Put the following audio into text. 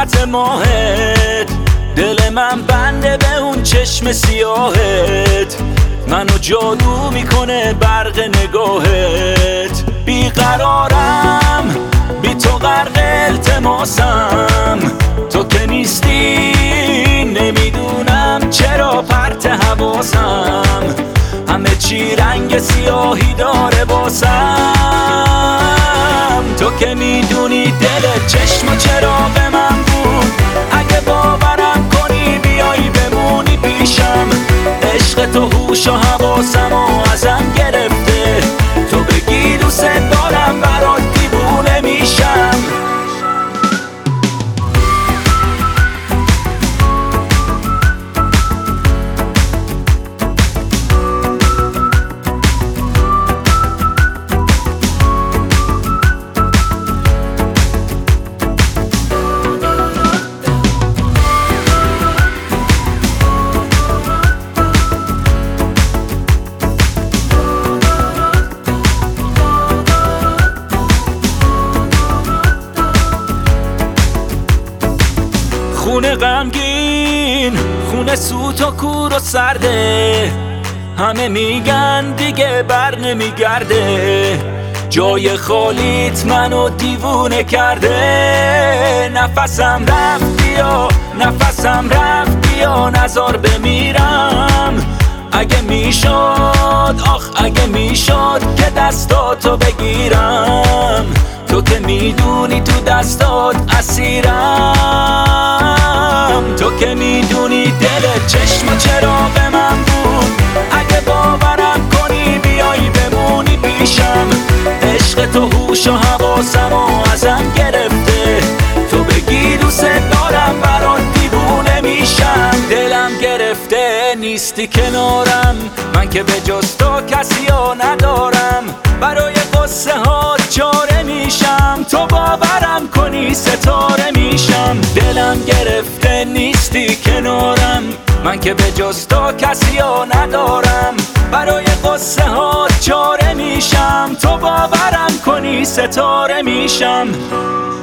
صورت ماهت، دل من بنده به اون چشم سیاهت، منو جادو میکنه برق نگاهت. بیقرارم بی تو غرق التماسم، تو که نیستی نمیدونم چرا پرت حواسم، همه چی رنگ سیاهی داره باسم. تو که میدونی دل چشم چراغ من بود، اگه باورم کنی بیایی بمونی پیشم. عشق تو هوش و حواسم و ازم گرفته، تو بگی دوست دارم برات دیوونه میشم. خونه غمگین، خونه سوت و کور و سرده، همه میگن دیگه بر نمیگرده، جای خالیت منو دیوونه کرده. نفسم رفت بیا، نفسم رفت بیا، نزار بمیرم. اگه میشد، آخ اگه میشد که دستاتو بگیرم، تو که میدونی تو دستات اسیرم. تو که میدونی دل چشم چراغ من بود، اگه باورم کنی بیایی بمونی پیشم. عشق تو هوش و حواسم و ازم گرفته، تو بگی دوست دارم برات دیوونه میشم. دلم گرفته نیستی کنارم، من که به جز تو کسی ها ندارم، برای قصه ها چاره میشم. تو باورم کنی ستاره میشم. دلم گرفته نیستی کنارم، من که به جز تو کسی ها ندارم، برای قصه ها چاره میشم. تو باورم کنی ستاره میشم.